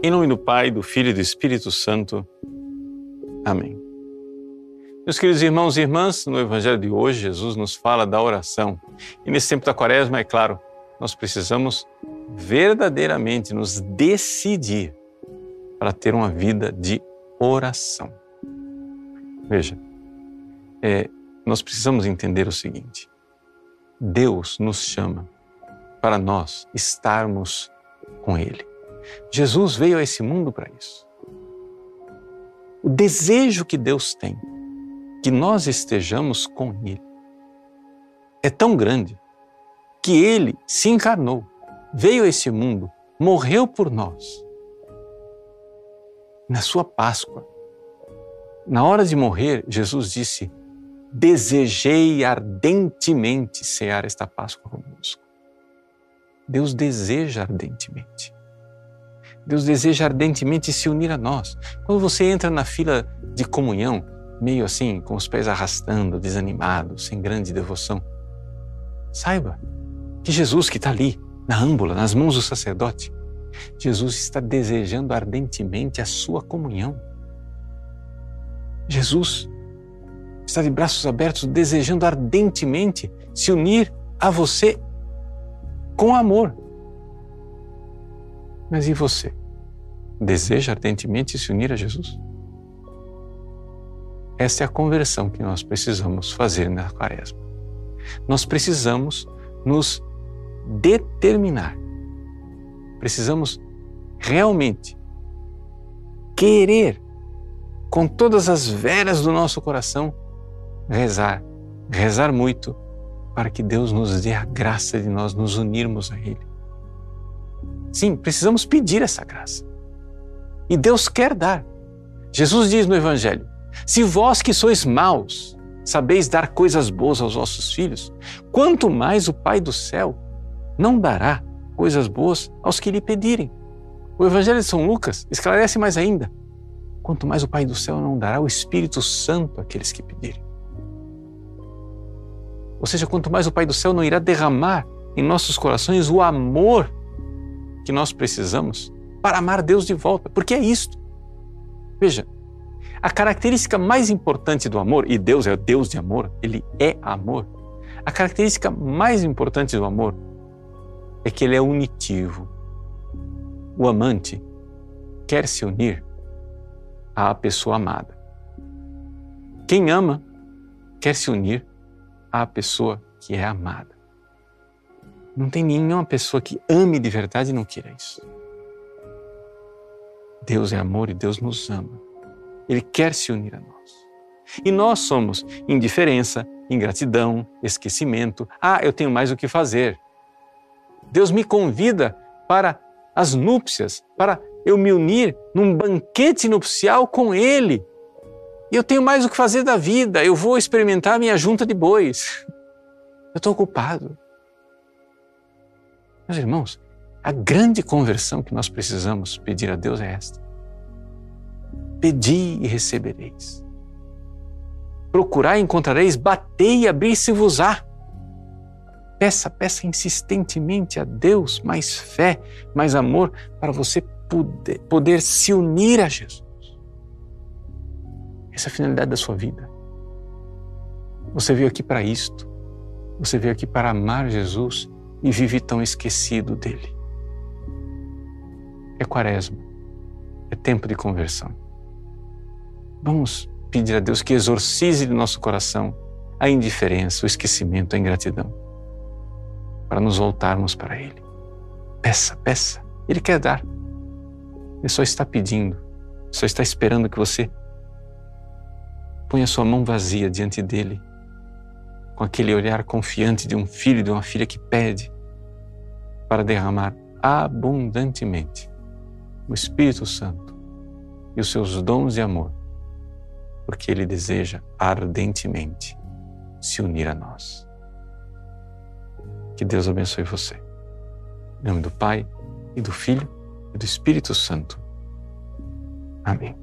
Em nome do Pai, do Filho e do Espírito Santo. Amém. Meus queridos irmãos e irmãs, no Evangelho de hoje, Jesus nos fala da oração. E nesse tempo da Quaresma, é claro, nós precisamos verdadeiramente nos decidir para ter uma vida de oração. Veja, nós precisamos entender o seguinte: Deus nos chama para nós estarmos com Ele. Jesus veio a esse mundo para isso. O desejo que Deus tem que nós estejamos com Ele é tão grande que Ele se encarnou, veio a esse mundo, morreu por nós. Na sua Páscoa, na hora de morrer, Jesus disse: desejei ardentemente cear esta Páscoa conosco. Deus deseja ardentemente. Deus deseja ardentemente se unir a nós. Quando você entra na fila de comunhão, meio assim, com os pés arrastando, desanimado, sem grande devoção, saiba que Jesus que está ali, na âmbula, nas mãos do sacerdote, Jesus está desejando ardentemente a sua comunhão. Jesus está de braços abertos, desejando ardentemente se unir a você com amor. Mas e você? Deseja ardentemente se unir a Jesus? Essa é a conversão que nós precisamos fazer na Quaresma. Nós precisamos nos determinar. Precisamos realmente querer, com todas as veras do nosso coração, rezar muito, para que Deus nos dê a graça de nós nos unirmos a Ele. Sim, precisamos pedir essa graça. E Deus quer dar. Jesus diz no Evangelho: se vós que sois maus, sabeis dar coisas boas aos vossos filhos, quanto mais o Pai do céu não dará coisas boas aos que lhe pedirem. O Evangelho de São Lucas esclarece mais ainda: quanto mais o Pai do céu não dará o Espírito Santo àqueles que pedirem. Ou seja, quanto mais o Pai do céu não irá derramar em nossos corações o amor que nós precisamos para amar Deus de volta. Porque é isto. Veja, a característica mais importante do amor, e Deus é Deus de amor, Ele é amor, a característica mais importante do amor é que Ele é unitivo. O amante quer se unir à pessoa amada. Quem ama quer se unir à pessoa que é amada. Não tem nenhuma pessoa que ame de verdade e não queira isso. Deus é amor e Deus nos ama. Ele quer se unir a nós. E nós somos indiferença, ingratidão, esquecimento. Eu tenho mais o que fazer. Deus me convida para as núpcias, para eu me unir num banquete nupcial com Ele. E eu tenho mais o que fazer da vida. Eu vou experimentar a minha junta de bois. Eu estou ocupado. Meus irmãos, a grande conversão que nós precisamos pedir a Deus é esta: pedi e recebereis. Procurai e encontrareis, batei e abrir-se-vos-á. Peça insistentemente a Deus mais fé, mais amor, para você poder se unir a Jesus. Essa é a finalidade da sua vida. Você veio aqui para isto. Você veio aqui para amar Jesus e vive tão esquecido dele. É Quaresma. É tempo de conversão. Vamos pedir a Deus que exorcize do nosso coração a indiferença, o esquecimento, a ingratidão, para nos voltarmos para Ele. Peça. Ele quer dar. Ele só está pedindo, só está esperando que você ponha sua mão vazia diante dele, com aquele olhar confiante de um filho e de uma filha que pede, para derramar abundantemente o Espírito Santo e os seus dons de amor, porque Ele deseja ardentemente se unir a nós. Que Deus abençoe você. Em nome do Pai, e do Filho, e do Espírito Santo. Amém.